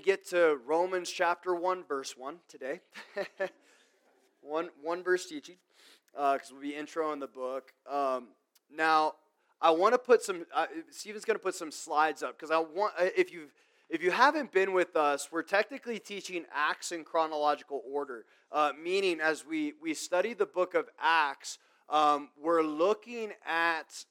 get to Romans chapter 1, verse 1 today. one verse teaching, because we'll be introing the book. Now, I want to put some, Stephen's going to put some slides up, because I want, if you haven't been with us, we're technically teaching Acts in chronological order, meaning as we study the book of Acts, we're looking at,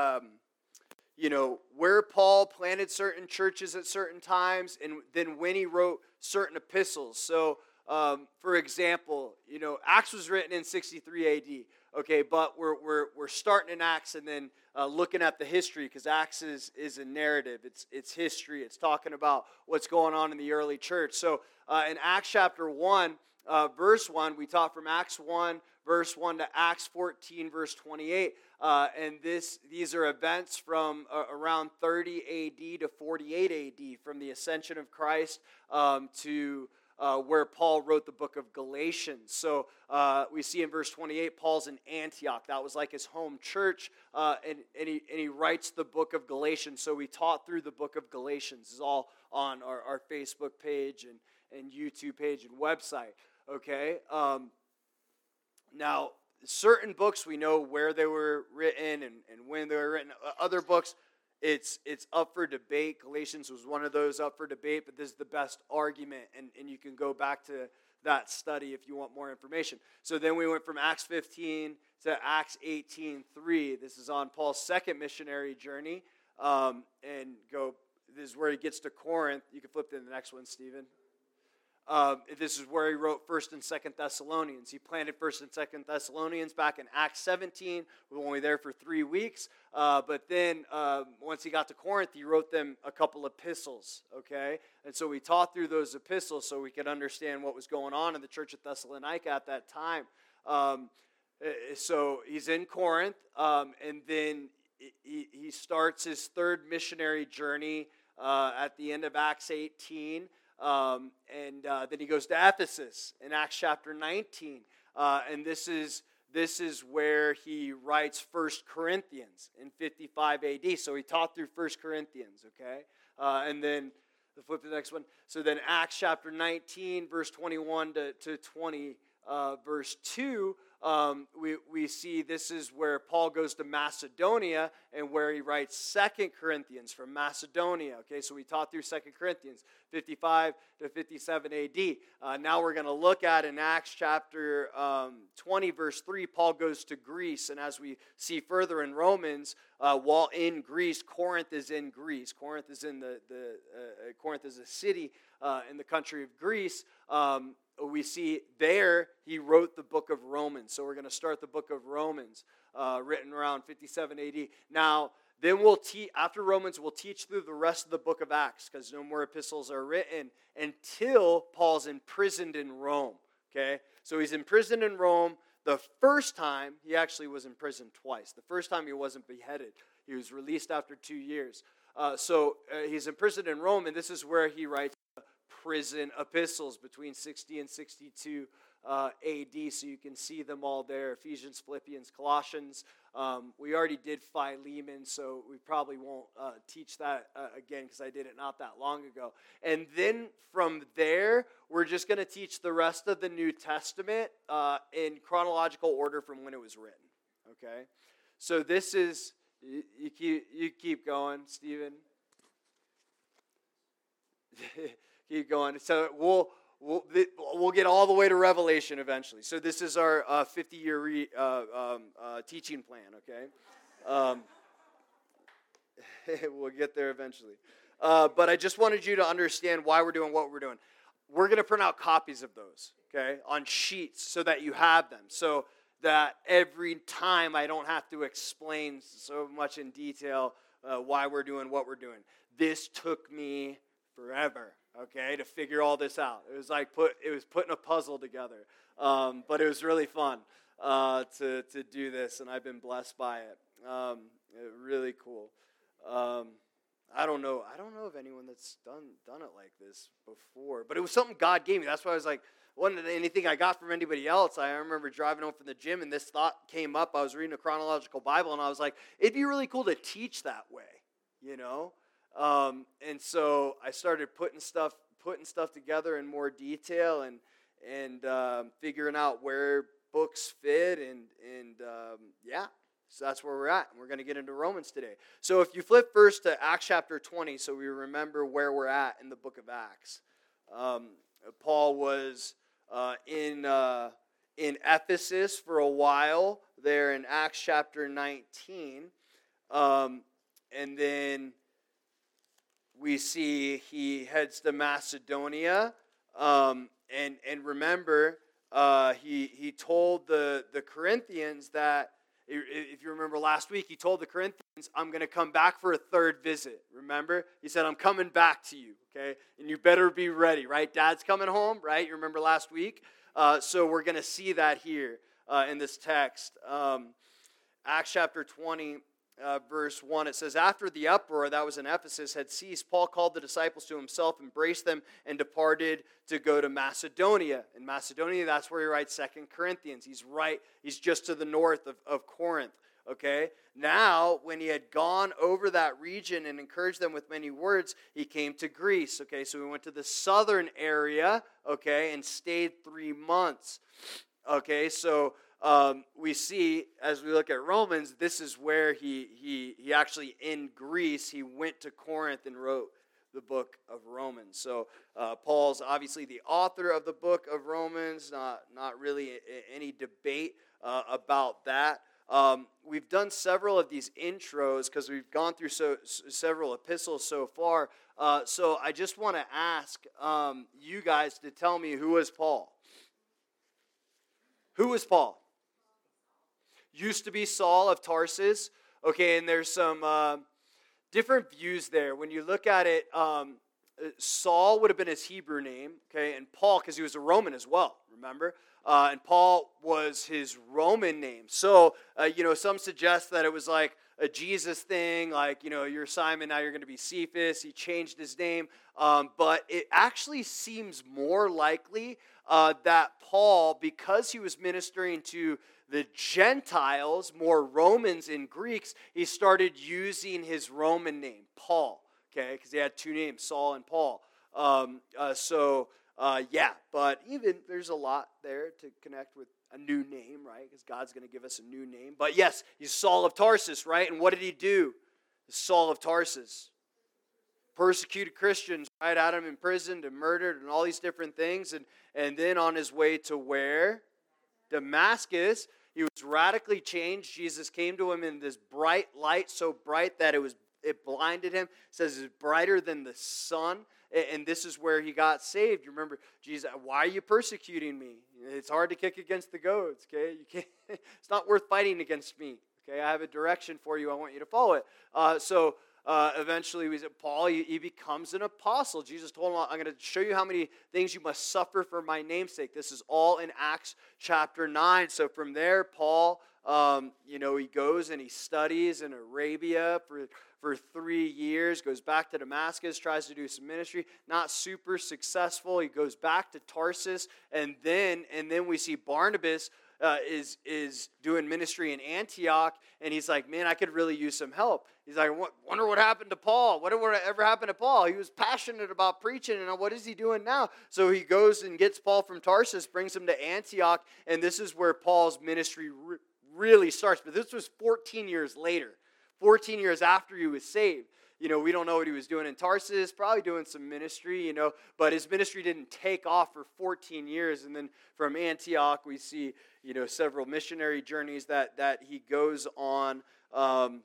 where Paul planted certain churches at certain times, and then when he wrote certain epistles. So, for example, Acts was written in 63 A.D., okay, but we're starting in Acts and then looking at the history, because Acts is a narrative. It's history. It's talking about what's going on in the early church. So in Acts chapter 1, verse 1, we taught from Acts 1, verse 1 to Acts 14, verse 28. And these are events from around 30 A.D. to 48 A.D., from the ascension of Christ to where Paul wrote the book of Galatians. So we see in verse 28, Paul's in Antioch. That was like his home church, and he writes the book of Galatians. So we taught through the book of Galatians. It's all on our Facebook page and YouTube page and website. Okay? Now, certain books we know where they were written and when they were written. Other books, it's up for debate. Galatians was one of those up for debate, but this is the best argument, and you can go back to that study if you want more information. So then we went from Acts 15 to Acts 18:3. This is on Paul's second missionary journey, and this is where he gets to Corinth. You can flip to the next one, Stephen. This is where he wrote 1st and 2nd Thessalonians. He planted 1st and 2nd Thessalonians back in Acts 17. We were only there for 3 weeks. But then once he got to Corinth, he wrote them a couple epistles, okay? And so we taught through those epistles so we could understand what was going on in the church of Thessalonica at that time. So he's in Corinth, and then he starts his third missionary journey at the end of Acts 18. And then he goes to Ephesus in Acts chapter 19, and this is where he writes 1 Corinthians in 55 A.D. So he taught through 1 Corinthians, okay? And then flip to the next one. So then Acts chapter 19, verse 21 to 20, verse 2, we see this is where Paul goes to Macedonia and where he writes 2 Corinthians from Macedonia. Okay, so we taught through 2 Corinthians, 55 to 57 A.D. Now we're going to look at in Acts chapter 20, verse 3, Paul goes to Greece. And as we see further in Romans, while in Greece, Corinth is in Greece. Corinth is in Corinth is a city in the country of Greece. We see there he wrote the book of Romans. So we're going to start the book of Romans, written around 57 A.D. Now, then after Romans, we'll teach through the rest of the book of Acts, because no more epistles are written until Paul's imprisoned in Rome. Okay? So he's imprisoned in Rome. The first time, he actually was imprisoned twice. The first time he wasn't beheaded. He was released after 2 years. So he's imprisoned in Rome, and this is where he writes prison epistles between 60 and 62 A.D., so you can see them all there, Ephesians, Philippians, Colossians. We already did Philemon, so we probably won't teach that again, because I did it not that long ago. And then from there, we're just going to teach the rest of the New Testament in chronological order from when it was written, okay? So this is, you keep going, Stephen. Keep going. So we'll get all the way to Revelation eventually. So this is our 50-year teaching plan, okay? We'll get there eventually. But I just wanted you to understand why we're doing what we're doing. We're going to print out copies of those, okay, on sheets so that you have them. So that every time I don't have to explain so much in detail why we're doing what we're doing. This took me forever, okay, to figure all this out. It was like putting a puzzle together, but it was really fun to do this, and I've been blessed by it. Really cool. I don't know of anyone that's done it like this before, but it was something God gave me. That's why I was like, wasn't anything I got from anybody else. I remember driving home from the gym, and this thought came up. I was reading a chronological Bible, and I was like, it'd be really cool to teach that way, you know. And so I started putting putting stuff together in more detail and figuring out where books fit and yeah. So that's where we're at. We're going to get into Romans today. So if you flip first to Acts chapter 20, so we remember where we're at in the book of Acts. Paul was in Ephesus for a while there in Acts chapter 19. And then we see he heads to Macedonia. And remember, he told the Corinthians that, if you remember last week, he told the Corinthians, I'm going to come back for a third visit. Remember? He said, I'm coming back to you, okay? And you better be ready, right? Dad's coming home, right? You remember last week? So we're going to see that here in this text. Acts chapter 20, verse 1, it says, after the uproar that was in Ephesus had ceased, Paul called the disciples to himself, embraced them, and departed to go to Macedonia. In Macedonia, that's where he writes 2 Corinthians. He's just to the north of Corinth, okay? Now, when he had gone over that region and encouraged them with many words, he came to Greece, okay? So we went to the southern area, okay, and stayed 3 months, okay? So we see, as we look at Romans, this is where he actually, in Greece, he went to Corinth and wrote the book of Romans. So Paul's obviously the author of the book of Romans, not really any debate about that. We've done several of these intros because we've gone through several epistles so far. So I just want to ask you guys to tell me, who is Paul? Who is Paul? Used to be Saul of Tarsus. Okay, and there's some different views there. When you look at it, Saul would have been his Hebrew name, okay, and Paul, because he was a Roman as well, remember? And Paul was his Roman name. So, some suggest that it was like a Jesus thing, like, you're Simon, now you're going to be Cephas. He changed his name. But it actually seems more likely that Paul, because he was ministering to the Gentiles, more Romans and Greeks, he started using his Roman name, Paul, okay, because he had two names, Saul and Paul. But even there's a lot there to connect with a new name, right, because God's going to give us a new name. But yes, he's Saul of Tarsus, right, and what did he do? Saul of Tarsus. Persecuted Christians, right, had him imprisoned and murdered and all these different things, and then on his way to where? Damascus. He was radically changed. Jesus came to him in this bright light, so bright that it blinded him. It says it's brighter than the sun, and this is where he got saved. You remember, Jesus, why are you persecuting me? It's hard to kick against the goads, okay? You can't. It's not worth fighting against me, okay? I have a direction for you. I want you to follow it. Eventually, Paul, he becomes an apostle. Jesus told him, I'm going to show you how many things you must suffer for my name's sake. This is all in Acts chapter 9. So from there, Paul, he goes and he studies in Arabia for 3 years, goes back to Damascus, tries to do some ministry, not super successful. He goes back to Tarsus, and then we see Barnabas is doing ministry in Antioch, and he's like, man, I could really use some help. He's like, wonder what happened to Paul? Whatever happened to Paul? He was passionate about preaching, and what is he doing now? So he goes and gets Paul from Tarsus, brings him to Antioch, and this is where Paul's ministry really starts. But this was 14 years later, 14 years after he was saved. We don't know what he was doing in Tarsus, probably doing some ministry, but his ministry didn't take off for 14 years. And then from Antioch, we see, several missionary journeys that he goes on, and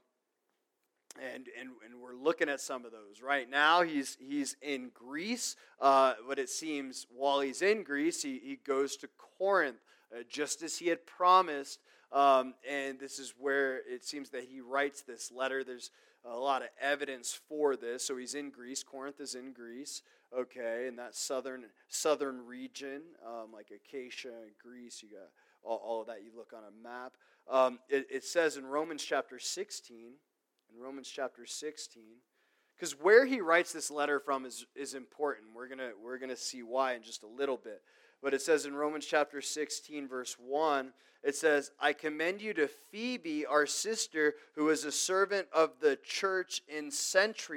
we're looking at some of those. Right now, he's in Greece, but it seems while he's in Greece, he goes to Corinth, just as he had promised, and this is where it seems that he writes this letter. There's a lot of evidence for this. So he's in Greece. Corinth is in Greece, okay, in that southern region, like Achaia, Greece. You got all of that. You look on a map. It says in Romans chapter 16, because where he writes this letter from is important. We're gonna see why in just a little bit. But it says in Romans chapter 16, verse 1, it says, I commend you to Phoebe, our sister, who is a servant of the church in Centria.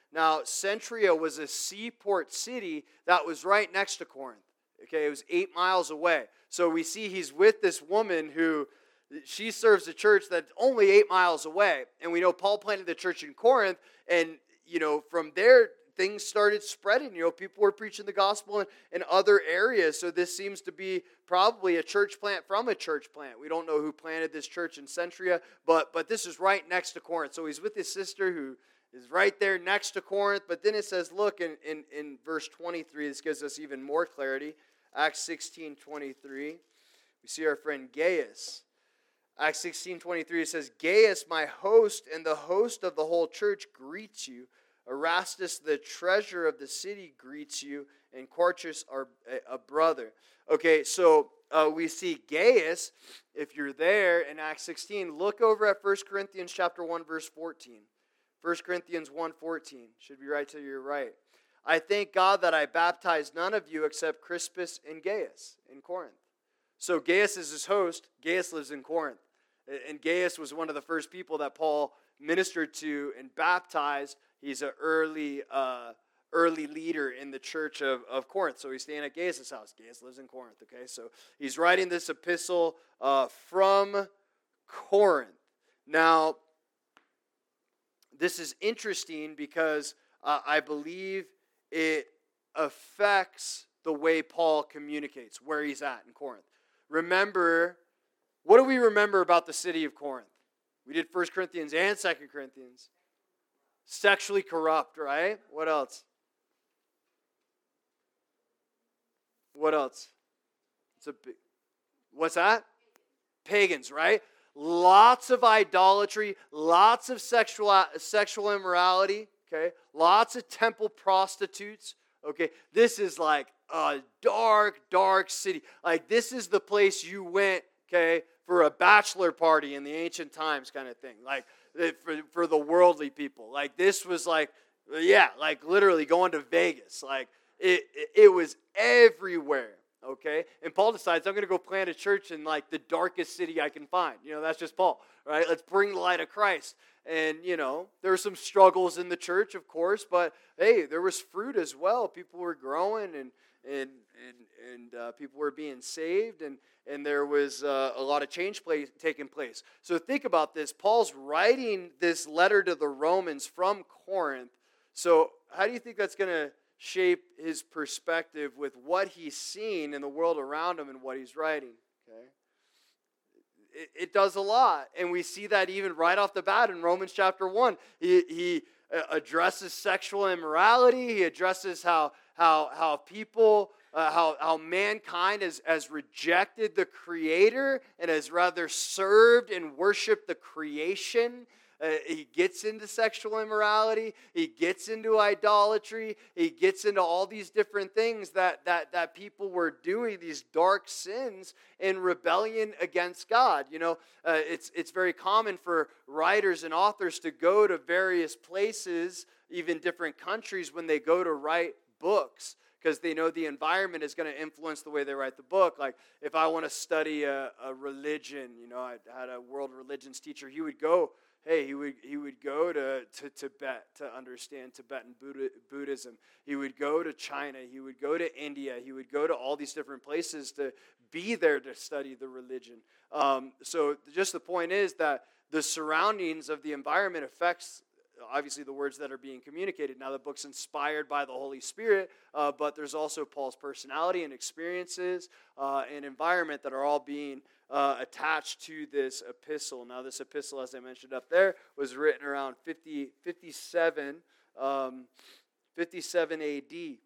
Now, Centuria was a seaport city that was right next to Corinth. Okay, it was 8 miles away. So we see he's with this woman who, she serves a church that's only 8 miles away. And we know Paul planted the church in Corinth, and, from there, things started spreading. People were preaching the gospel in other areas. So this seems to be probably a church plant from a church plant. We don't know who planted this church in Centuria, but this is right next to Corinth. So he's with his sister who is right there next to Corinth. But then it says, look, in verse 23, this gives us even more clarity. Acts 16:23, we see our friend Gaius. Acts 16:23, it says, Gaius, my host, and the host of the whole church greets you. Erastus, the treasurer of the city, greets you, and Quartus, a brother. Okay, so we see Gaius, if you're there in Acts 16, look over at 1 Corinthians chapter 1, verse 14. 1 Corinthians 1:14, should be right to your right. I thank God that I baptized none of you except Crispus and Gaius in Corinth. So Gaius is his host. Gaius lives in Corinth. And Gaius was one of the first people that Paul ministered to and baptized. He's an early leader in the church of Corinth. So he's staying at Gaius' house. Gaius lives in Corinth, okay? So he's writing this epistle from Corinth. Now, this is interesting because I believe it affects the way Paul communicates, where he's at in Corinth. Remember, what do we remember about the city of Corinth? We did 1 Corinthians and 2 Corinthians. Sexually corrupt, right? What else? What else? What's that? Pagans, right? Lots of idolatry, lots of sexual immorality, okay? Lots of temple prostitutes, okay? This is like a dark, dark city. Like, this is the place you went, okay, for a bachelor party in the ancient times kind of thing. Like, for the worldly people. Like, this was like, yeah, like literally going to Vegas. Like, it was everywhere, okay? And Paul decides, I'm going to go plant a church in like the darkest city I can find. That's just Paul, right? Let's bring the light of Christ. And, there were some struggles in the church, of course, but hey, there was fruit as well. People were growing and people were being saved, and there was a lot of change taking place. So think about this. Paul's writing this letter to the Romans from Corinth. So how do you think that's going to shape his perspective with what he's seeing in the world around him and what he's writing? Okay, it does a lot, and we see that even right off the bat in Romans chapter 1. He addresses sexual immorality. He addresses how people, how mankind has rejected the Creator and has rather served and worshiped the creation. He gets into sexual immorality. He gets into idolatry. He gets into all these different things that people were doing, these dark sins in rebellion against God. It's very common for writers and authors to go to various places, even different countries, when they go to write books, because they know the environment is going to influence the way they write the book. Like, if I want to study a religion, I had a world religions teacher. He would go to Tibet to understand Tibetan Buddhism. He would go to China. He would go to India. He would go to all these different places to be there to study the religion. So just the point is that the surroundings of the environment affects, obviously, the words that are being communicated. Now, the book's inspired by the Holy Spirit, but there's also Paul's personality and experiences and environment that are all being attached to this epistle. Now, this epistle, as I mentioned up there, was written around 57 A.D.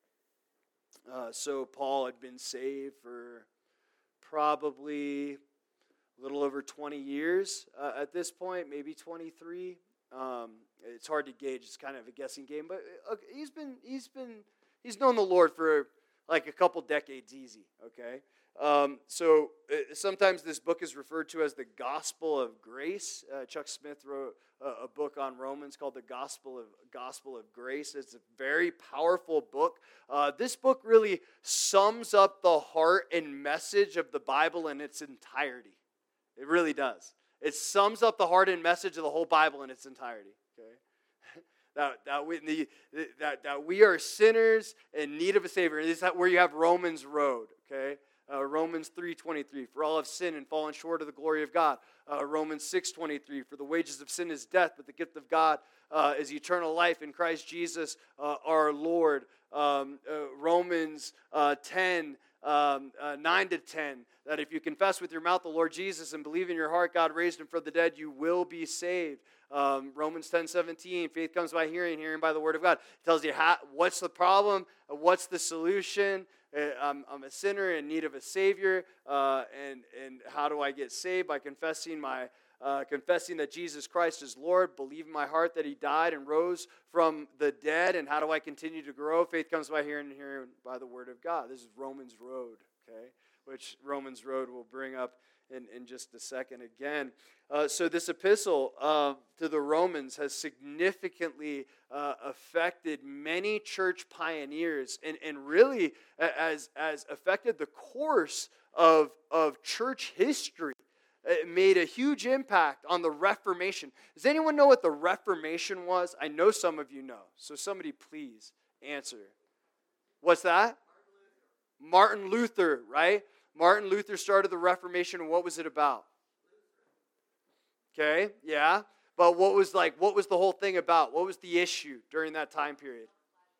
So Paul had been saved for probably a little over 20 years at this point, maybe 23. It's hard to gauge. It's kind of a guessing game, but he's known the Lord for like a couple decades easy, okay? So sometimes this book is referred to as the Gospel of Grace. Chuck Smith wrote a book on Romans called the Gospel of Grace. It's a very powerful book. This book really sums up the heart and message of the Bible in its entirety. It really does. It sums up the heart and message of the whole Bible in its entirety. Okay, that we are sinners in need of a Savior. And this is where you have Romans Road, okay? Romans 3:23, for all have sinned and fallen short of the glory of God. Romans 6:23, for the wages of sin is death, but the gift of God is eternal life in Christ Jesus our Lord. Romans 10, 9 to 10, that if you confess with your mouth the Lord Jesus and believe in your heart God raised him from the dead, you will be saved. Romans 10:17, faith comes by hearing, hearing by the word of God. It tells you what's the problem, what's the solution. I'm a sinner in need of a Savior, and how do I get saved? By confessing that Jesus Christ is Lord, believe in my heart that he died and rose from the dead. And how do I continue to grow? Faith comes by hearing and hearing by the word of God. This is Romans Road, okay? Which Romans Road will bring up in just a second again. So this epistle to the Romans has significantly affected many church pioneers and really has affected the course of church history. It made a huge impact on the Reformation. Does anyone know what the Reformation was? I know some of you know. So somebody please answer. What's that? Martin Luther, right? Martin Luther started the Reformation, and what was it about? Okay, yeah. But what was the whole thing about? What was the issue during that time period?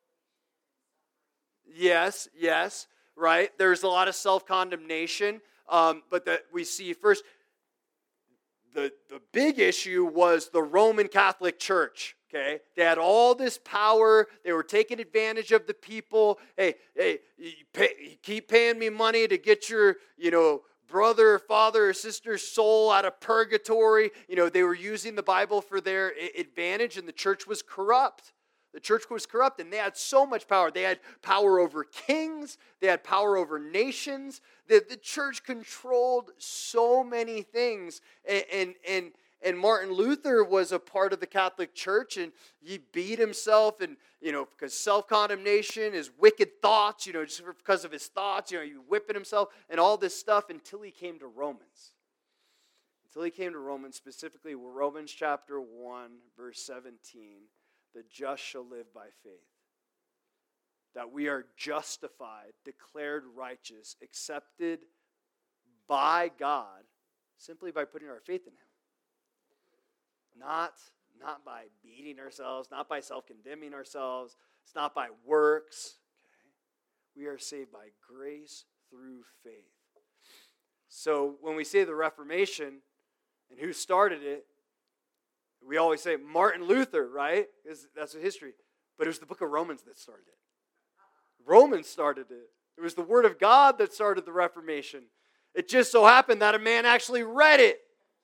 Yes, right. There's a lot of self-condemnation, but that we see first, the big issue was the Roman Catholic Church. Okay, they had all this power. They were taking advantage of the people. Hey, you keep paying me money to get your, brother, father, or sister's soul out of purgatory. They were using the Bible for their advantage, and the church was corrupt. The church was corrupt, and they had so much power. They had power over kings. They had power over nations. The church controlled so many things, and Martin Luther was a part of the Catholic Church, and he beat himself, and, because self-condemnation is wicked thoughts, just because of his thoughts, he whipping himself, and all this stuff until he came to Romans. Until he came to Romans, specifically Romans chapter 1, verse 17, the just shall live by faith. That we are justified, declared righteous, accepted by God, simply by putting our faith in him. Not by beating ourselves, not by self-condemning ourselves. It's not by works. Okay? We are saved by grace through faith. So when we say the Reformation and who started it, we always say Martin Luther, right? Because that's the history. But it was the book of Romans that started it. Romans started it. It was the Word of God that started the Reformation. It just so happened that a man actually read it.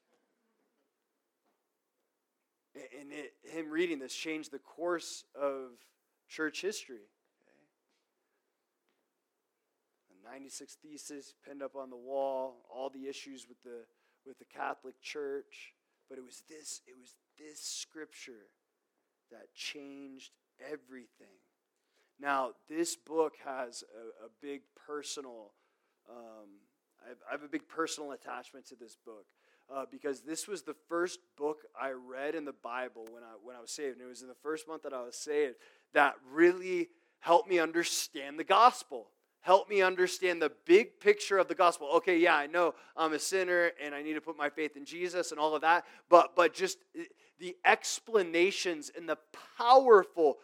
And him reading this changed the course of church history. Okay? The 96 Theses pinned up on the wall, all the issues with the Catholic Church. But it was this scripture that changed everything. Now, this book has a big personal, I have a big personal attachment to this book. Because this was the first book I read in the Bible when I was saved. And it was in the first month that I was saved that really helped me understand the gospel. Helped me understand the big picture of the gospel. Okay, yeah, I know I'm a sinner and I need to put my faith in Jesus and all of that. But just the explanations and the powerful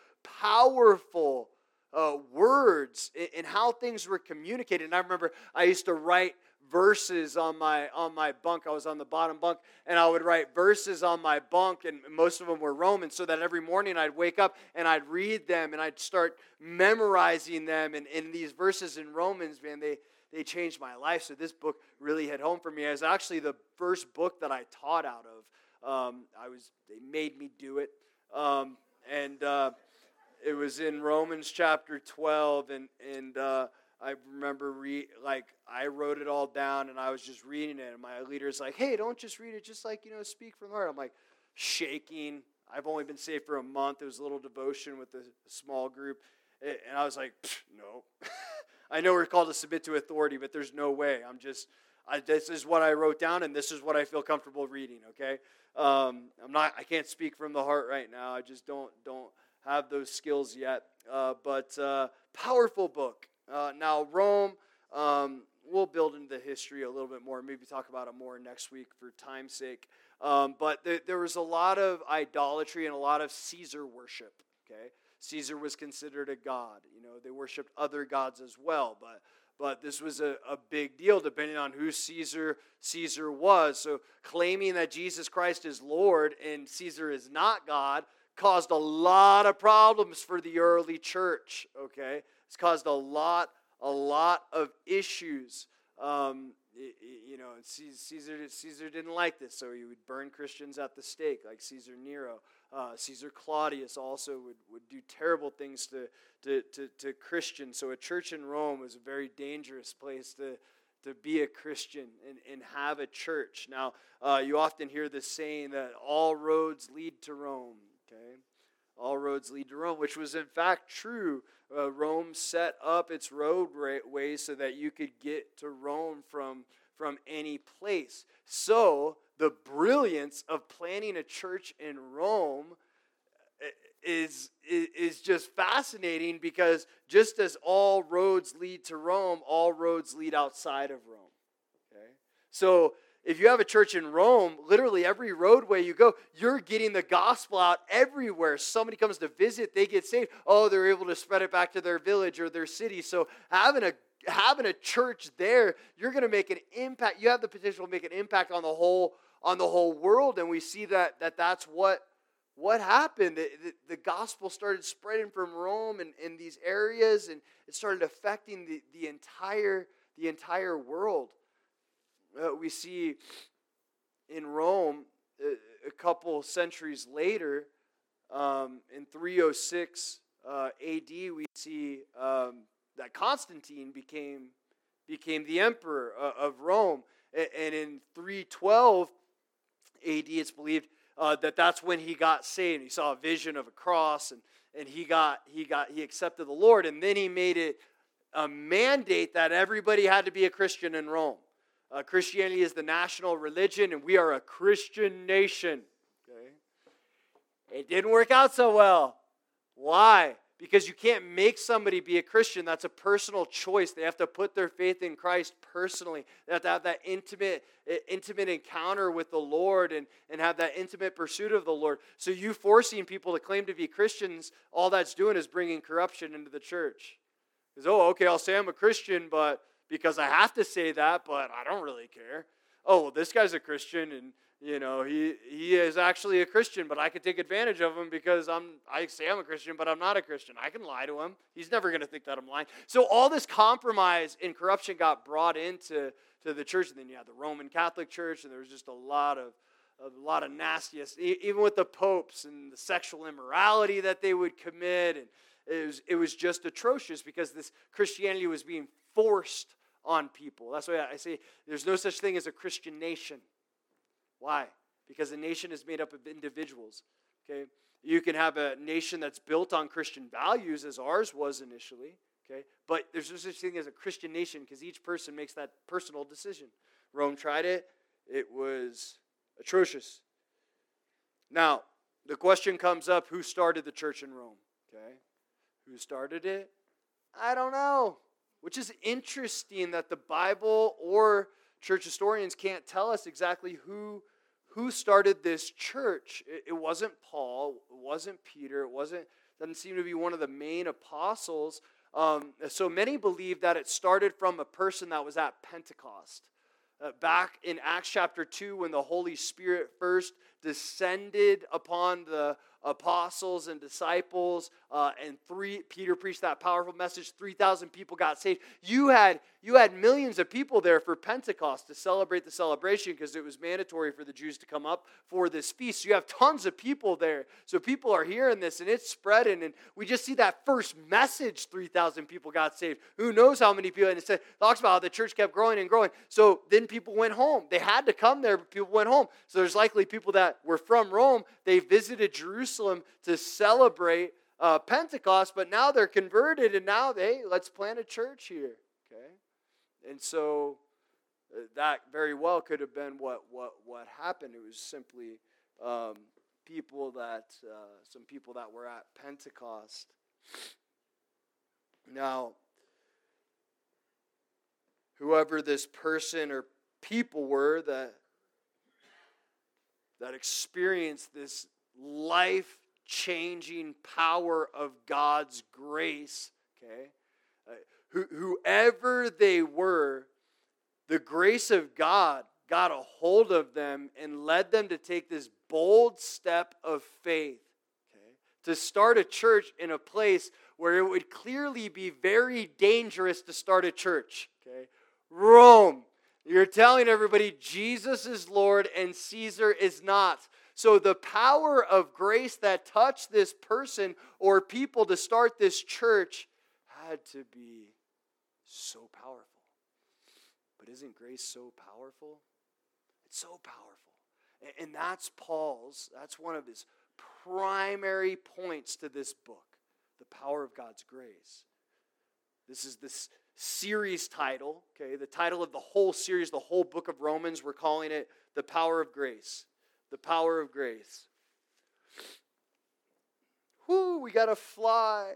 words and how things were communicated. And I remember I used to write verses on my bunk. I was on the bottom bunk, and I would write verses on my bunk, and most of them were Romans, so that every morning I'd wake up and I'd read them, and I'd start memorizing them. And these verses in Romans, man, they changed my life. So this book really hit home for me. It was actually the first book that I taught out of. They made me do it, and it was in Romans chapter 12, and I remember I wrote it all down, and I was just reading it, and my leader's like, hey, don't just read it, just speak from the heart. I'm like shaking. I've only been saved for a month. It was a little devotion with a small group, and I was like, no. I know we're called to submit to authority, but there's no way. This is what I wrote down, and this is what I feel comfortable reading. Okay, I can't speak from the heart right now. I just don't have those skills yet. But powerful book. Now Rome. We'll build into the history a little bit more. Maybe talk about it more next week for time's sake. But there was a lot of idolatry and a lot of Caesar worship. Okay, Caesar was considered a god. They worshipped other gods as well. But this was a big deal depending on who Caesar was. So claiming that Jesus Christ is Lord and Caesar is not God caused a lot of problems for the early church. Okay, it's caused a lot of issues. Caesar didn't like this, so he would burn Christians at the stake, like Caesar Nero. Caesar Claudius also would do terrible things to Christians. So a church in Rome was a very dangerous place to be a Christian and have a church. Now, you often hear this saying that all roads lead to Rome. Okay, all roads lead to Rome, which was in fact true. Rome set up its roadways so that you could get to Rome from any place. So the brilliance of planning a church in Rome is just fascinating, because just as all roads lead to Rome, all roads lead outside of Rome. Okay? So if you have a church in Rome, literally every roadway you go, you're getting the gospel out everywhere. Somebody comes to visit, they get saved. Oh, they're able to spread it back to their village or their city. So having a church there, you're going to make an impact. You have the potential to make an impact on the whole world. And we see that's what happened. The gospel started spreading from Rome and in these areas, and it started affecting the entire world. We see in Rome a couple centuries later, in 306 AD, we see that Constantine became the emperor of Rome, and in 312 AD, it's believed that's when he got saved. He saw a vision of a cross, and he accepted the Lord, and then he made it a mandate that everybody had to be a Christian in Rome. Christianity is the national religion, and we are a Christian nation. Okay? It didn't work out so well. Why? Because you can't make somebody be a Christian. That's a personal choice. They have to put their faith in Christ personally. They have to have that intimate encounter with the Lord and have that intimate pursuit of the Lord. So you forcing people to claim to be Christians, all that's doing is bringing corruption into the church. Because, okay, I'll say I'm a Christian, but because I have to say that, but I don't really care. Oh, well, this guy's a Christian, and he is actually a Christian, but I can take advantage of him because I say I'm a Christian, but I'm not a Christian. I can lie to him. He's never going to think that I'm lying. So all this compromise and corruption got brought into the church, and then you had the Roman Catholic Church, and there was just a lot of nastiness, even with the popes and the sexual immorality that they would commit, and it was just atrocious because this Christianity was being forced on people. That's why I say there's no such thing as a Christian nation. Why? Because a nation is made up of individuals. Okay, you can have a nation that's built on Christian values, as ours was initially. Okay, but there's no such thing as a Christian nation because each person makes that personal decision. Rome tried it; it was atrocious. Now, the question comes up: who started the church in Rome? Okay, who started it? I don't know. Which is interesting that the Bible or church historians can't tell us exactly who started this church. It wasn't Paul. It wasn't Peter. Doesn't seem to be one of the main apostles. So many believe that it started from a person that was at Pentecost. Back in Acts chapter 2, when the Holy Spirit first descended upon the apostles and disciples, and Peter preached that powerful message, 3,000 people got saved. You had millions of people there for Pentecost to celebrate the celebration because it was mandatory for the Jews to come up for this feast. So you have tons of people there. So people are hearing this, and it's spreading, and we just see that first message, 3,000 people got saved. Who knows how many people, and it talks about how the church kept growing and growing. So then people went home. They had to come there, but people went home. So there's likely people that were from Rome. They visited Jerusalem to celebrate Pentecost, but now they're converted, and now let's plant a church here. Okay, and so that very well could have been what happened. It was simply people that some people that were at Pentecost. Now, whoever this person or people were that experienced this life-changing power of God's grace, okay? Whoever they were, the grace of God got a hold of them and led them to take this bold step of faith, okay? To start a church in a place where it would clearly be very dangerous to start a church, okay? Rome. You're telling everybody Jesus is Lord and Caesar is not. So the power of grace that touched this person or people to start this church had to be so powerful. But isn't grace so powerful? It's so powerful. And that's one of his primary points to this book, the power of God's grace. This is this series title, okay? The title of the whole series, the whole book of Romans, we're calling it The Power of Grace. The Power of Grace. Whoo, we gotta fly.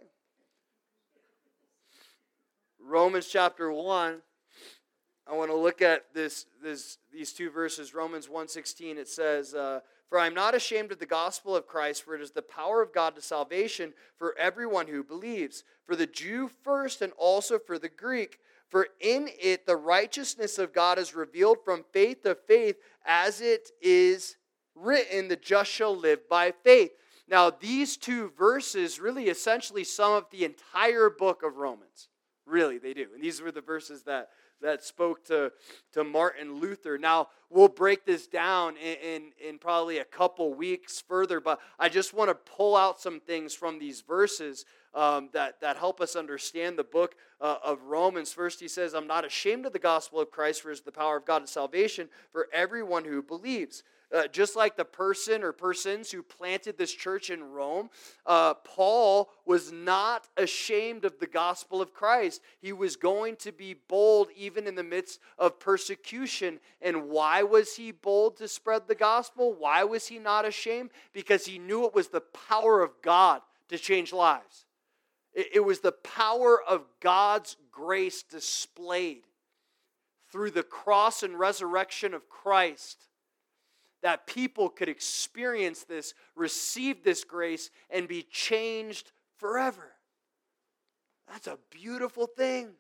Romans chapter 1. I want to look at these two verses. Romans 1:16, it says, "For I am not ashamed of the gospel of Christ, for it is the power of God to salvation for everyone who believes, for the Jew first and also for the Greek. For in it the righteousness of God is revealed from faith to faith, as it is written, the just shall live by faith." Now, these two verses really essentially sum up the entire book of Romans. Really, they do. And these were the verses that spoke to Martin Luther. Now, we'll break this down in probably a couple weeks further, but I just want to pull out some things from these verses that help us understand the book of Romans. First, he says, "I'm not ashamed of the gospel of Christ, for it is the power of God to salvation for everyone who believes." Just like the person or persons who planted this church in Rome, Paul was not ashamed of the gospel of Christ. He was going to be bold even in the midst of persecution. And why was he bold to spread the gospel? Why was he not ashamed? Because he knew it was the power of God to change lives. It was the power of God's grace displayed through the cross and resurrection of Christ, that people could experience this, receive this grace, and be changed forever. That's a beautiful thing.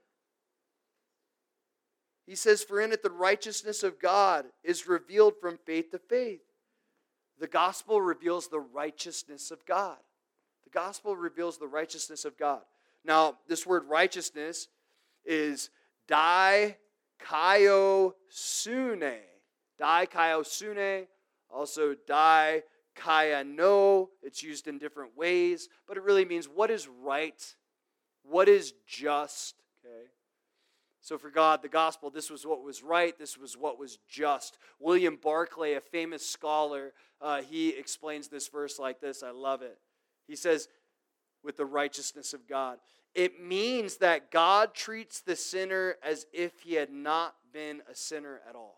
He says, "For in it the righteousness of God is revealed from faith to faith." The gospel reveals the righteousness of God. The gospel reveals the righteousness of God. Now, this word righteousness is dikaiosune. Dikaiosune, also dikaiano. It's used in different ways, but it really means what is right, what is just. Okay. So for God, the gospel, this was what was right, this was what was just. William Barclay, a famous scholar, he explains this verse like this. I love it. He says, with the righteousness of God, it means that God treats the sinner as if he had not been a sinner at all.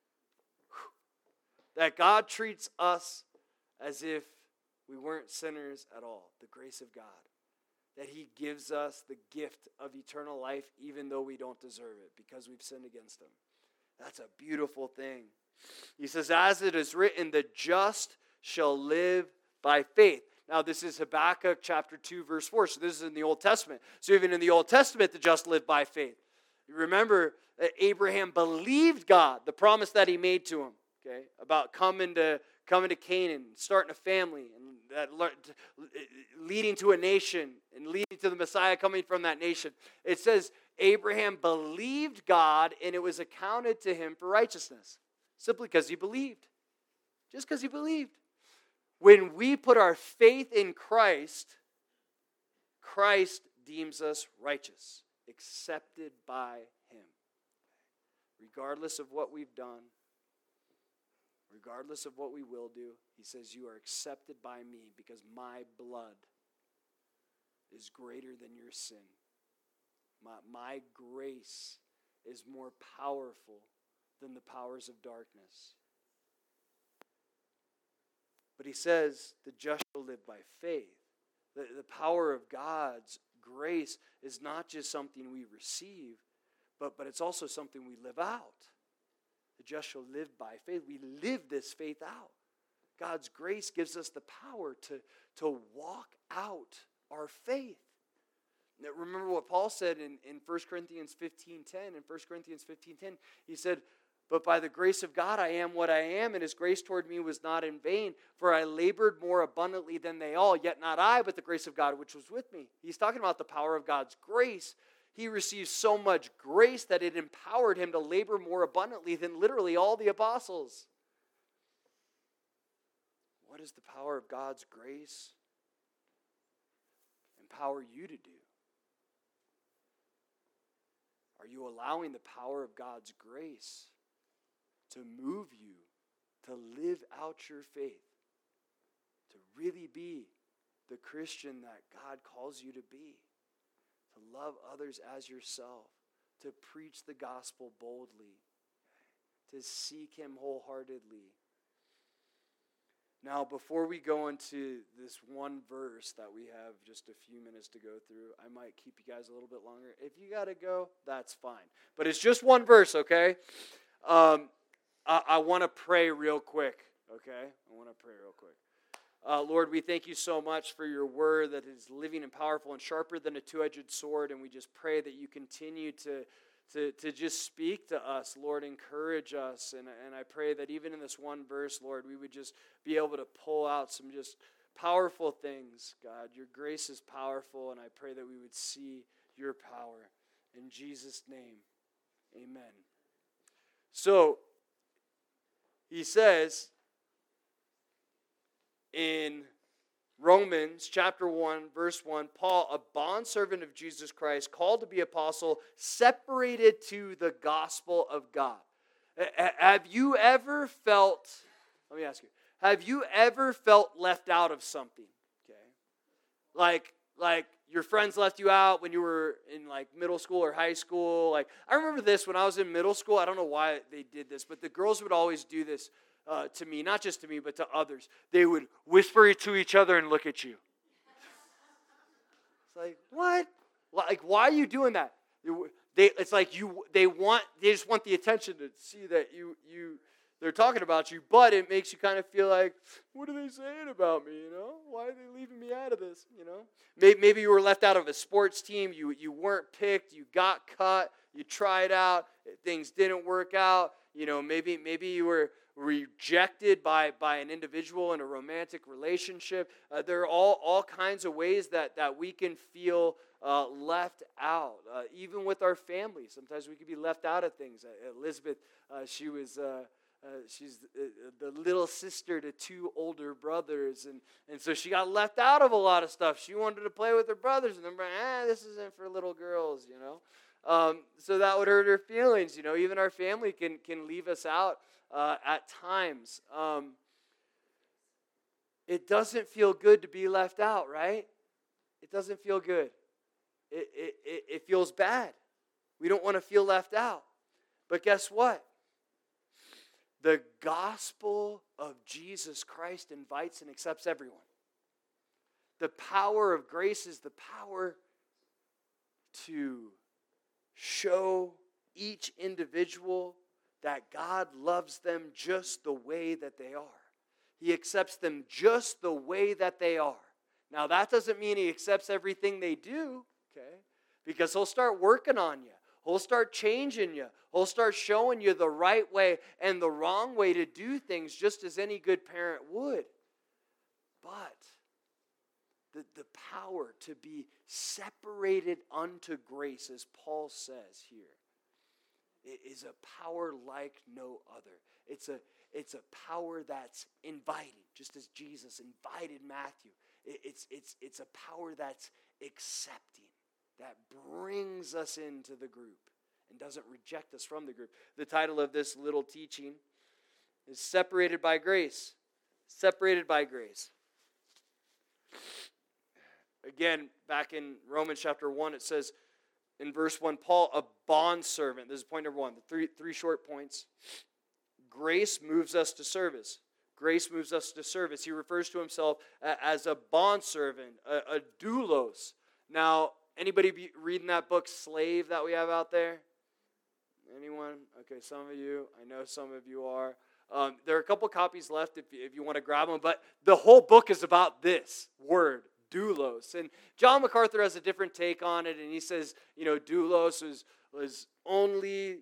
That God treats us as if we weren't sinners at all. The grace of God. That he gives us the gift of eternal life even though we don't deserve it because we've sinned against him. That's a beautiful thing. He says, "As it is written, the just shall live by faith." Now, this is Habakkuk chapter 2, verse 4. So this is in the Old Testament. So even in the Old Testament, the just live by faith. You remember that Abraham believed God, the promise that he made to him. Okay, about coming to Canaan, starting a family, and that leading to a nation, and leading to the Messiah coming from that nation. It says Abraham believed God, and it was accounted to him for righteousness, simply because he believed, just because he believed. When we put our faith in Christ, Christ deems us righteous, accepted by him, regardless of what we've done. Regardless of what we will do, he says, "You are accepted by me because my blood is greater than your sin. My grace is more powerful than the powers of darkness. But he says, the just shall live by faith. The power of God's grace is not just something we receive, but it's also something we live out. The just shall live by faith. We live this faith out. God's grace gives us the power to walk out our faith. Now, remember what Paul said in 1 Corinthians 15:10. In 1 Corinthians 15:10, he said, but by the grace of God I am what I am, and his grace toward me was not in vain, for I labored more abundantly than they all, yet not I, but the grace of God which was with me. He's talking about the power of God's grace. He received so much grace that it empowered him to labor more abundantly than literally all the apostles. What does the power of God's grace empower you to do? Are you allowing the power of God's grace to move you to live out your faith, to really be the Christian that God calls you to be, to love others as yourself, to preach the gospel boldly, to seek him wholeheartedly? Now, before we go into this one verse that we have just a few minutes to go through, I might keep you guys a little bit longer. If you got to go, that's fine. But it's just one verse, okay? I want to pray real quick, okay? Lord, we thank you so much for your word that is living and powerful and sharper than a two-edged sword, and we just pray that you continue to just speak to us, Lord, encourage us, and I pray that even in this one verse, Lord, we would just be able to pull out some just powerful things, God. Your grace is powerful, and I pray that we would see your power. In Jesus' name, amen. So, he says in Romans chapter 1, verse 1, Paul, a bondservant of Jesus Christ, called to be apostle, separated to the gospel of God. Have you ever felt, let me ask you, have you ever felt left out of something? Okay. Like your friends left you out when you were in like middle school or high school. Like I remember this when I was in middle school. I don't know why they did this, but the girls would always do this to me, not just to me, but to others. They would whisper it to each other and look at you. It's like, what? Like, why are you doing that? They just want the attention to see that they're talking about you, but it makes you kind of feel like, what are they saying about me, Why are they leaving me out of this, Maybe you were left out of a sports team, you weren't picked, you got cut, you tried out, things didn't work out, maybe you were rejected by an individual in a romantic relationship. There are all kinds of ways that we can feel left out. Even with our family, sometimes we can be left out of things. Elizabeth, she's the little sister to two older brothers, and so she got left out of a lot of stuff. She wanted to play with her brothers, and they're this isn't for little girls, So that would hurt her feelings, Even our family can leave us out at times. It doesn't feel good to be left out, right? It doesn't feel good. It feels bad. We don't want to feel left out. But guess what? The gospel of Jesus Christ invites and accepts everyone. The power of grace is the power to show each individual that God loves them just the way that they are. He accepts them just the way that they are. Now, that doesn't mean he accepts everything they do, okay? Because he'll start working on you. He'll start changing you. He'll start showing you the right way and the wrong way to do things, just as any good parent would. But the power to be separated unto grace, as Paul says here, it is a power like no other. It's a power that's inviting, just as Jesus invited Matthew. It's a power that's accepting, that brings us into the group and doesn't reject us from the group. The title of this little teaching is Separated by Grace. Separated by Grace. Again, back in Romans chapter 1, it says, in verse 1, Paul, a bondservant. This is point number 1, the three short points. Grace moves us to service. Grace moves us to service. He refers to himself as a bondservant, a doulos. Now, anybody reading that book, Slave, that we have out there? Anyone? Okay, some of you. I know some of you are. There are a couple copies left if you want to grab them, but the whole book is about this word, doulos. And John MacArthur has a different take on it, and he says, doulos was only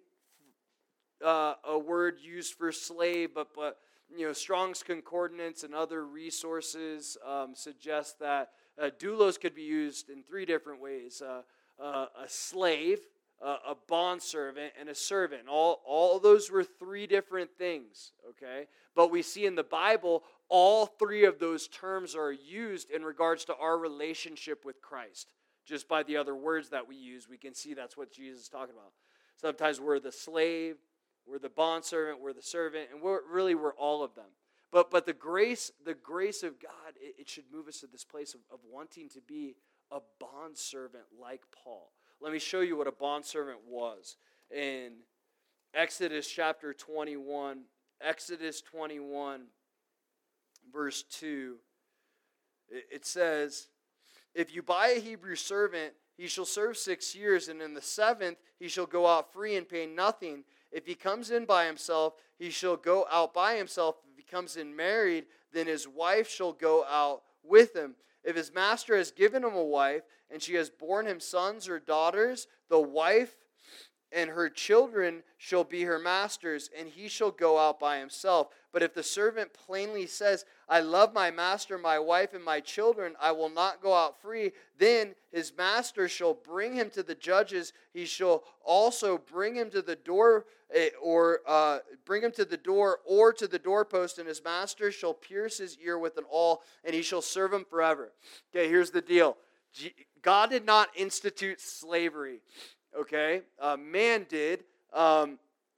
a word used for slave, but Strong's Concordance and other resources suggest that doulos could be used in 3 different ways: a slave, a bondservant, and a servant. All of those were 3 different things, okay? But we see in the Bible, all 3 of those terms are used in regards to our relationship with Christ. Just by the other words that we use, we can see that's what Jesus is talking about. Sometimes we're the slave, we're the bondservant, we're the servant, and we're all of them. But the grace of God, it should move us to this place of wanting to be a bondservant like Paul. Let me show you what a bondservant was. In Exodus chapter 21, Exodus 21, verse 2, it says, "If you buy a Hebrew servant, he shall serve 6 years, and in the 7th he shall go out free and pay nothing. If he comes in by himself, he shall go out by himself. If he comes in married, then his wife shall go out with him. If his master has given him a wife, and she has borne him sons or daughters, the wife and her children shall be her master's, and he shall go out by himself. But if the servant plainly says, I love my master, my wife, and my children, I will not go out free, then his master shall bring him to the judges. He shall also bring him to the door, or to the doorpost, and his master shall pierce his ear with an awl, and he shall serve him forever." Okay, here's the deal. God did not institute slavery. Okay, man did, but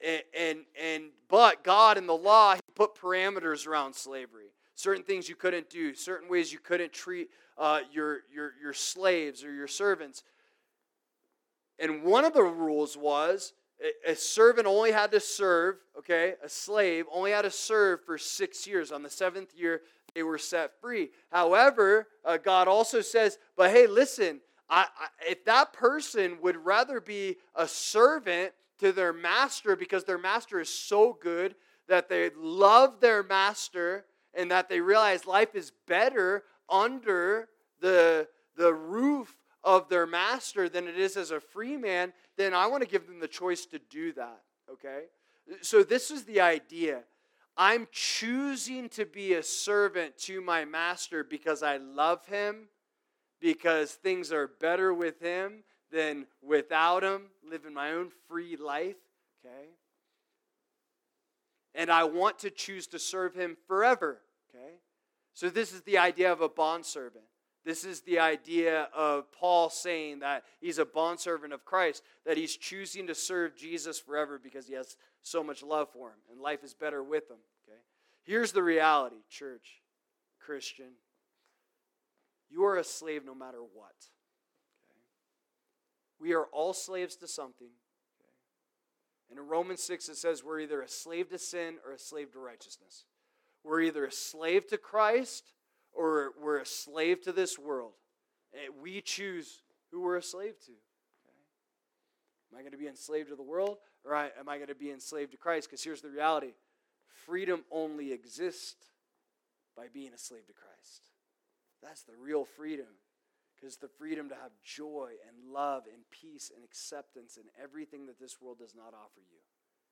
God in the law, He put parameters around slavery. Certain things you couldn't do, certain ways you couldn't treat your slaves or your servants. And one of the rules was a servant only had to serve. Okay, a slave only had to serve for 6 years. On the 7th year, they were set free. However, God also says, "But hey, listen." If that person would rather be a servant to their master because their master is so good that they love their master and that they realize life is better under the roof of their master than it is as a free man, then I want to give them the choice to do that, okay? So this is the idea. I'm choosing to be a servant to my master because I love him, because things are better with him than without him, living my own free life, okay? And I want to choose to serve him forever, okay? So this is the idea of a bondservant. This is the idea of Paul saying that he's a bondservant of Christ, that he's choosing to serve Jesus forever because he has so much love for him, and life is better with him, okay? Here's the reality, church, Christian. You are a slave no matter what. Okay? We are all slaves to something. Okay? And in Romans 6 it says we're either a slave to sin or a slave to righteousness. We're either a slave to Christ or we're a slave to this world. And we choose who we're a slave to. Okay? Am I going to be enslaved to the world, or am I going to be enslaved to Christ? Because here's the reality. Freedom only exists by being a slave to Christ. That's the real freedom, because the freedom to have joy and love and peace and acceptance and everything that this world does not offer you.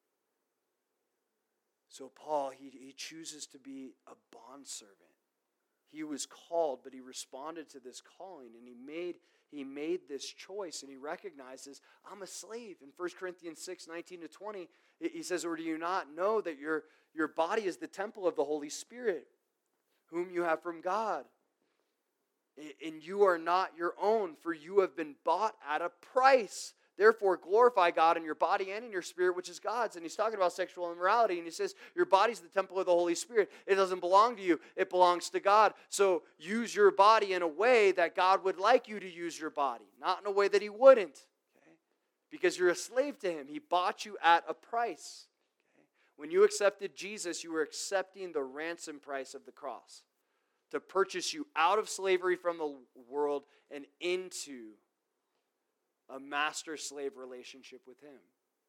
So Paul, he chooses to be a bondservant. He was called, but he responded to this calling, and he made this choice, and he recognizes, I'm a slave. In 1 Corinthians 6, 19-20, he says, or do you not know that your body is the temple of the Holy Spirit, whom you have from God? And you are not your own, for you have been bought at a price. Therefore, glorify God in your body and in your spirit, which is God's. And he's talking about sexual immorality, and he says, your body's the temple of the Holy Spirit. It doesn't belong to you. It belongs to God. So use your body in a way that God would like you to use your body, not in a way that he wouldn't. Okay? because you're a slave to him. He bought you at a price. Okay? When you accepted Jesus, you were accepting the ransom price of the cross to purchase you out of slavery from the world and into a master-slave relationship with him.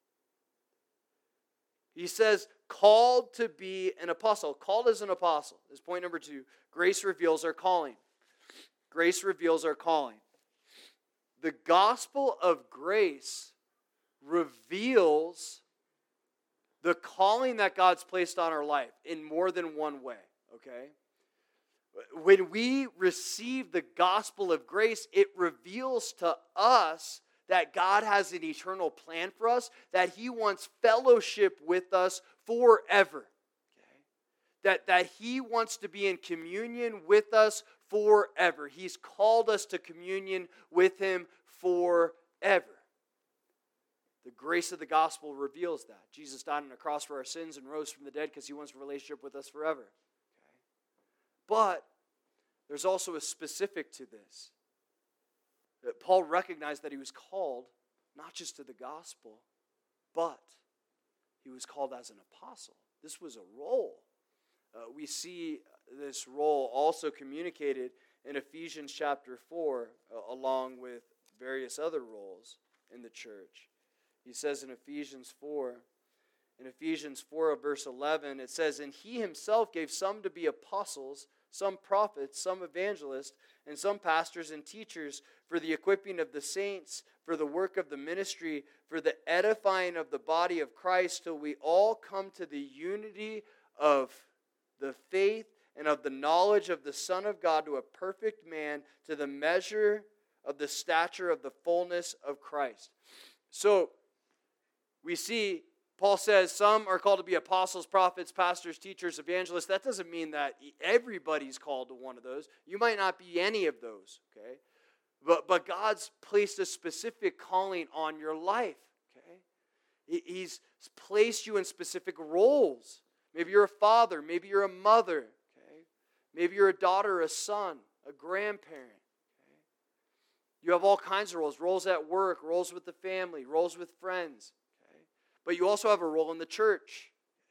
He says, called to be an apostle. Called as an apostle is point number 2. Grace reveals our calling. Grace reveals our calling. The gospel of grace reveals the calling that God's placed on our life in more than one way, okay? When we receive the gospel of grace, it reveals to us that God has an eternal plan for us, that he wants fellowship with us forever. Okay? That he wants to be in communion with us forever. He's called us to communion with him forever. The grace of the gospel reveals that. Jesus died on the cross for our sins and rose from the dead because he wants a relationship with us forever. Okay? But there's also a specific to this. Paul recognized that he was called not just to the gospel, but he was called as an apostle. This was a role. We see this role also communicated in Ephesians chapter 4, along with various other roles in the church. He says in Ephesians 4, verse 11, it says, "And he himself gave some to be apostles, some prophets, some evangelists, and some pastors and teachers for the equipping of the saints, for the work of the ministry, for the edifying of the body of Christ, till we all come to the unity of the faith and of the knowledge of the Son of God, to a perfect man, to the measure of the stature of the fullness of Christ." So, we see Paul says some are called to be apostles, prophets, pastors, teachers, evangelists. That doesn't mean that everybody's called to one of those. You might not be any of those, okay? But God's placed a specific calling on your life, okay? He's placed you in specific roles. Maybe you're a father. Maybe you're a mother, okay? Maybe you're a daughter, a son, a grandparent, okay? You have all kinds of roles. Roles at work, roles with the family, roles with friends. But you also have a role in the church.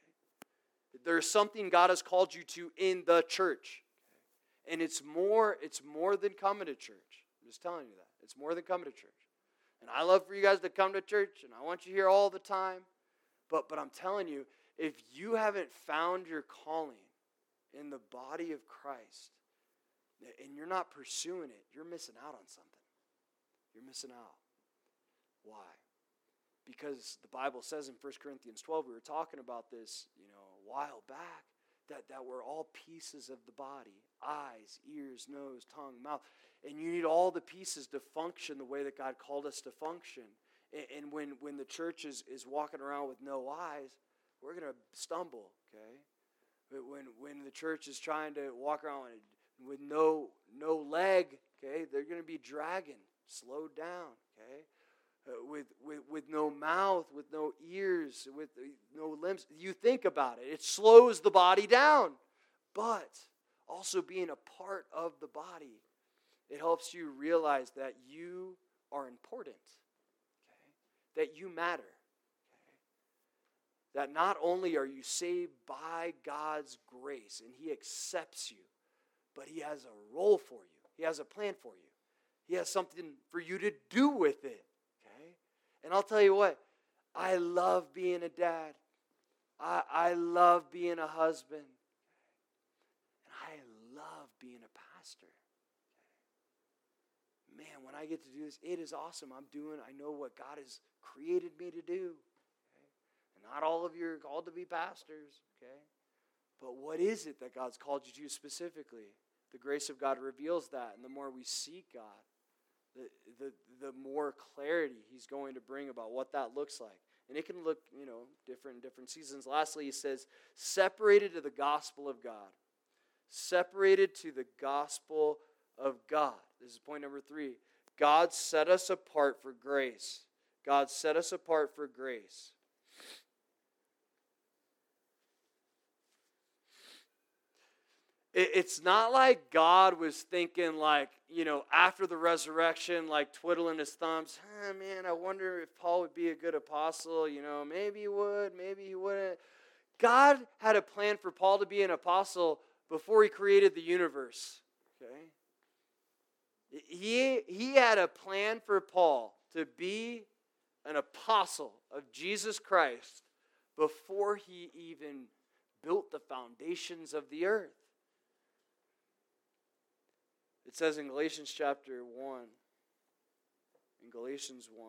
There's something God has called you to in the church. And it's more than coming to church. I'm just telling you that. It's more than coming to church. And I love for you guys to come to church, and I want you here all the time. But I'm telling you, if you haven't found your calling in the body of Christ, and you're not pursuing it, you're missing out on something. You're missing out. Why? Because the Bible says in 1 Corinthians 12, we were talking about this, a while back, that we're all pieces of the body. Eyes, ears, nose, tongue, mouth. And you need all the pieces to function the way that God called us to function. And when the church is walking around with no eyes, we're going to stumble, okay? But when the church is trying to walk around with no leg, okay, they're going to be dragging, slowed down, okay? With no mouth, with no ears, with no limbs. You think about it. It slows the body down. But also being a part of the body, it helps you realize that you are important. Okay? That you matter. Okay? That not only are you saved by God's grace and he accepts you, but he has a role for you. He has a plan for you. He has something for you to do with it. And I'll tell you what, I love being a dad. I love being a husband. And I love being a pastor. Man, when I get to do this, it is awesome. I know what God has created me to do. Okay? And not all of you are called to be pastors. Okay? But what is it that God's called you to specifically? The grace of God reveals that. And the more we seek God, the more clarity he's going to bring about what that looks like. And it can look, different in different seasons. Lastly, he says, separated to the gospel of God. Separated to the gospel of God. This is point number 3. God set us apart for grace. God set us apart for grace. It's not like God was thinking like, after the resurrection, like twiddling his thumbs. Man, I wonder if Paul would be a good apostle. Maybe he would, maybe he wouldn't. God had a plan for Paul to be an apostle before he created the universe. Okay? He had a plan for Paul to be an apostle of Jesus Christ before he even built the foundations of the earth. It says in Galatians chapter 1, in Galatians 1,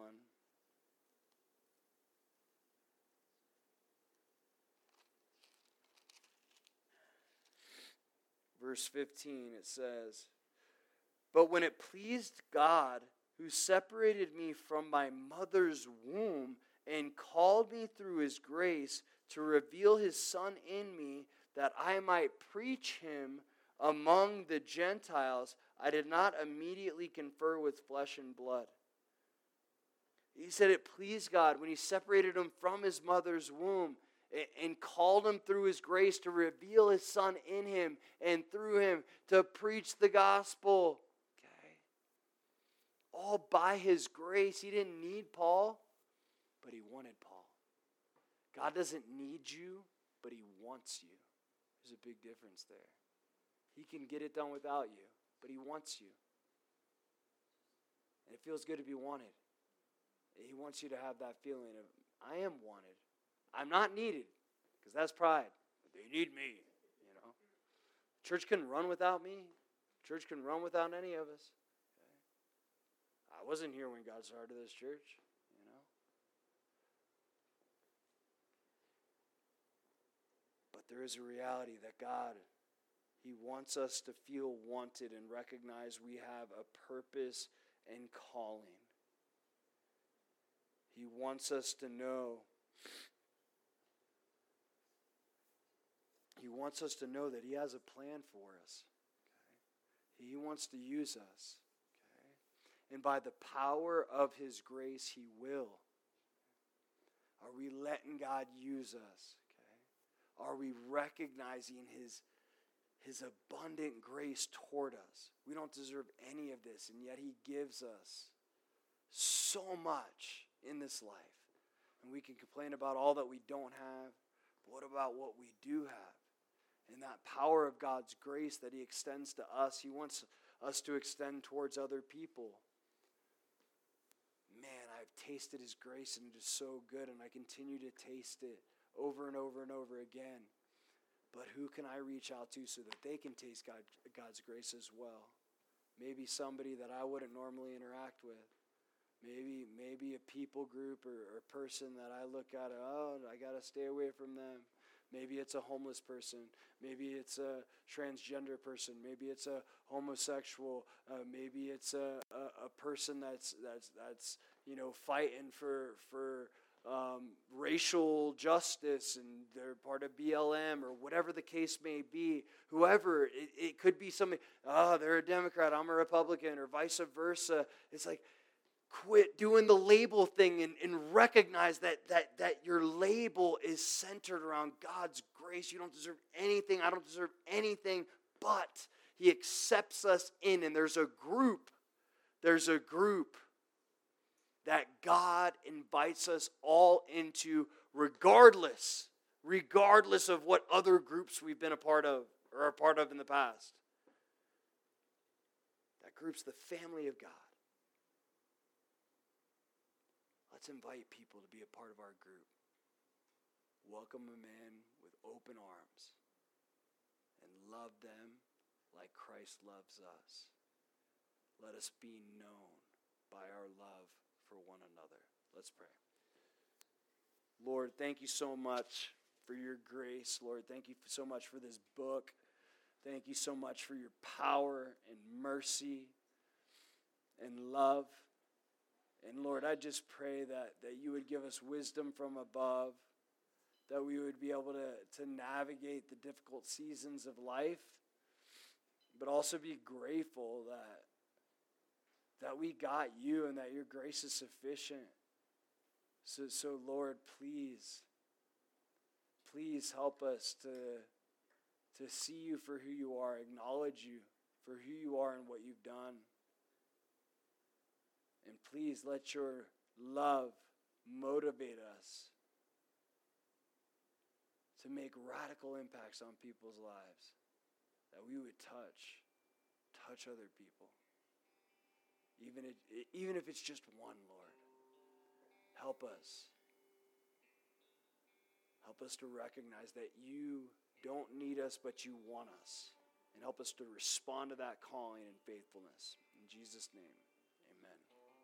verse 15, it says, "But when it pleased God, who separated me from my mother's womb and called me through his grace to reveal his Son in me, that I might preach him among the Gentiles, I did not immediately confer with flesh and blood." He said it pleased God when he separated him from his mother's womb and called him through his grace to reveal his Son in him and through him to preach the gospel. Okay? All by his grace. He didn't need Paul, but he wanted Paul. God doesn't need you, but he wants you. There's a big difference there. He can get it done without you, but he wants you. And it feels good to be wanted. He wants you to have that feeling of, I am wanted. I'm not needed, because that's pride. They need me, Church couldn't run without me. Church can run without any of us. Okay? I wasn't here when God started this church, But there is a reality that God, he wants us to feel wanted and recognize we have a purpose and calling. He wants us to know. He wants us to know that he has a plan for us. Okay? He wants to use us. Okay? And by the power of his grace, he will. Are we letting God use us? Okay? Are we recognizing his abundant grace toward us? We don't deserve any of this, and yet he gives us so much in this life. And we can complain about all that we don't have. But what about what we do have? And that power of God's grace that he extends to us, he wants us to extend towards other people. Man, I've tasted his grace and it is so good, and I continue to taste it over and over and over again. But who can I reach out to so that they can taste God's grace as well? Maybe somebody that I wouldn't normally interact with. Maybe a people group or a person that I look at, I got to stay away from them. Maybe it's a homeless person. Maybe it's a transgender person. Maybe it's a homosexual. Maybe it's a person that's fighting for racial justice and they're part of BLM or whatever the case may be. Whoever, it could be somebody, they're a Democrat, I'm a Republican, or vice versa. It's like, quit doing the label thing and recognize that your label is centered around God's grace. You don't deserve anything. I don't deserve anything, but he accepts us in. And there's a group that God invites us all into regardless of what other groups we've been a part of or are part of in the past. That group's the family of God. Let's invite people to be a part of our group. Welcome them in with open arms and love them like Christ loves us. Let us be known by our love for one another. Let's pray. Lord, thank you so much for your grace. Lord, thank you so much for this book. Thank you so much for your power and mercy and love. And Lord, I just pray that you would give us wisdom from above, that we would be able to navigate the difficult seasons of life, but also be grateful that we got you and that your grace is sufficient. So Lord, please help us to see you for who you are, acknowledge you for who you are and what you've done. And please let your love motivate us to make radical impacts on people's lives, that we would touch other people. Even if it's just one, Lord. Help us. Help us to recognize that you don't need us, but you want us. And help us to respond to that calling in faithfulness. In Jesus' name, amen.